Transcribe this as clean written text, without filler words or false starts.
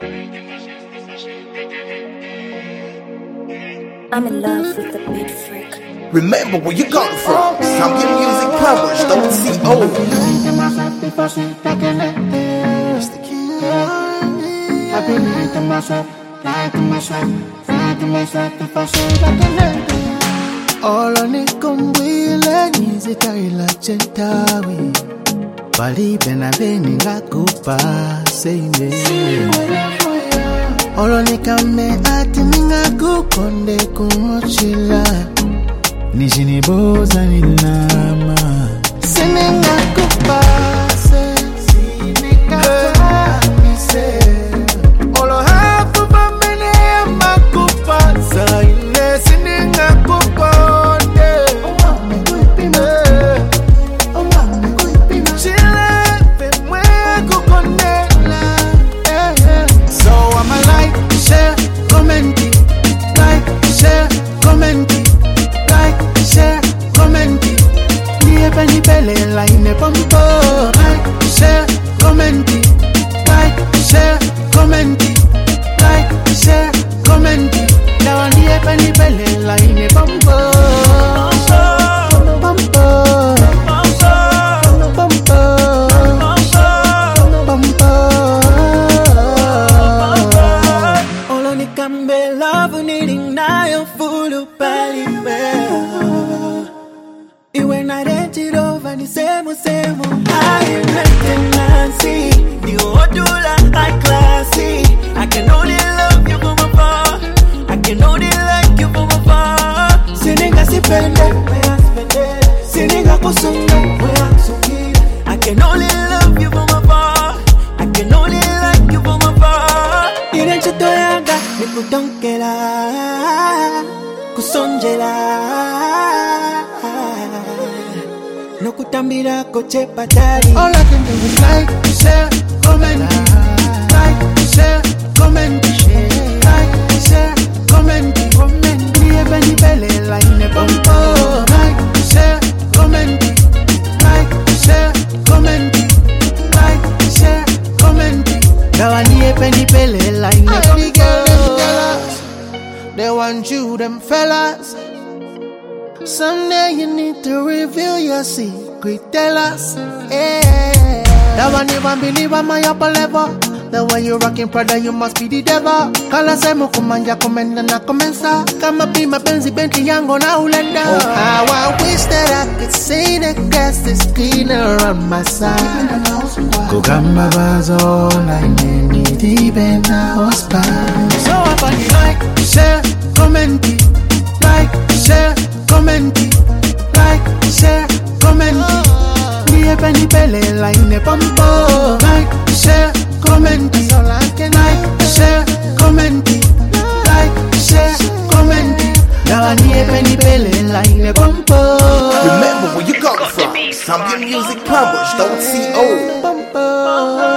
I'm in love with the beat freak. Remember where you got from. Zambia Music Published, don't see old. Olo nikumbwile nizitaila chentawi Palibe na beni ngakupa seine Olo nikame ati ningakukonde kumochila Nijiniboza nilama Sine ngakupa se Sine ngakupa se Olo hafu bambene ya makupa Zaine sine ngakupa Line pump like, share, comment, like, share, comment, like, share, comment. Now I need a penny belly line pump. All on the cambe love needing now you're full of belly. You when I rent it over the same. I am Nancy, the Odula, high classy. I can only love you from afar. I can only like you from afar. Sininga sipende, where I spend it. Sininga kusunga, where I suki. I can only love you from afar. I can only like you from afar. Irenche toyanga, nikutonkela, kusonjela. No kutambira koche patari. All I can do is like, share, comment, like, share, comment, like, share, comment, comment. Niye beni bele line bumpo. Like, share, comment, like, share, comment, like, share, comment. Dawa niye beni bele line bumpo. They want you, them fellas. Someday you need to reveal your secret, tell us, yeah. That one you won't believe I'm my upper level. The way you rockin' Prada, you must be the devil. Kala semo kumanja komenda na komensa. Kama pima benzi Bentley yango na ulenda. Oh, how I wish that I could see the grass is greener on my side. Kukamba bazo na ineni dibe na hospa. So I find like, share, comment, like, share, comment, like, share, comment. Niye penny pele line pumpo. Like, share, comment. That's all I can. Like, share, comment, like, share, comment. Now niye penny pele line pumpo. Remember where you got from. Zambia Music Published, don't see old.